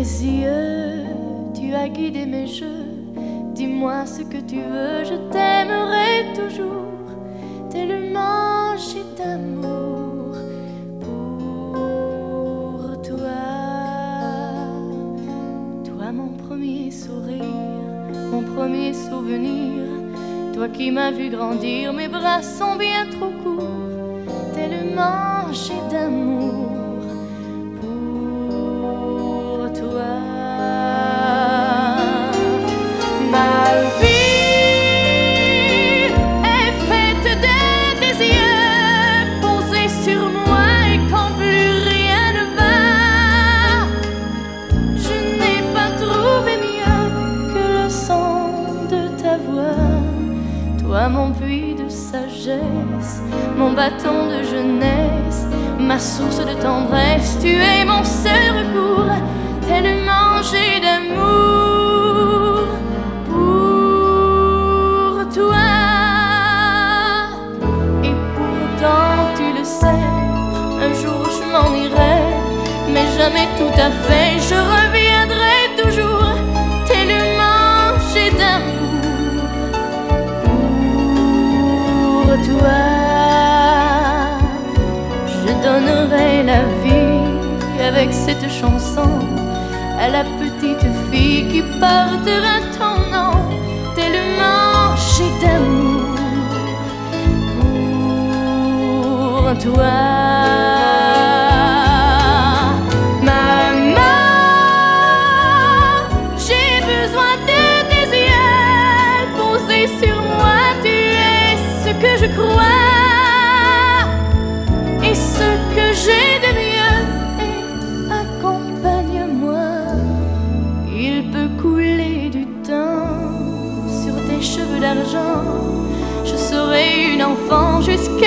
mes yeux, tu as guidé mes jeux. Dis-moi ce que tu veux, je t'aimerai toujours, tellement j'ai d'amour pour toi. Toi mon premier sourire, mon premier souvenir, toi qui m'as vu grandir, mes bras sont bien trop courts, tellement j'ai d'amour pour toi. Ma vie est faite de désirs posés sur moi et quand plus rien ne va, je n'ai pas trouvé mieux que le son de ta voix. Toi mon puits de sagesse, mon bâton de jeunesse, ma source de tendresse, tu es mon seul recours, tellement j'ai d'amour pour toi. Et pourtant tu le sais, un jour je m'en irai, mais jamais tout à fait, je reviendrai toujours, tellement j'ai d'amour pour toi. Je donnerai la vie avec cette chanson à la petite fille qui portera ton nom, tellement j'ai d'amour pour toi. Maman, j'ai besoin de tes yeux posés sur moi, tu es ce que je crois et ce que j'ai de mieux, et accompagne-moi. Il peut couler du temps sur tes cheveux d'argent, je serai une enfant jusqu'à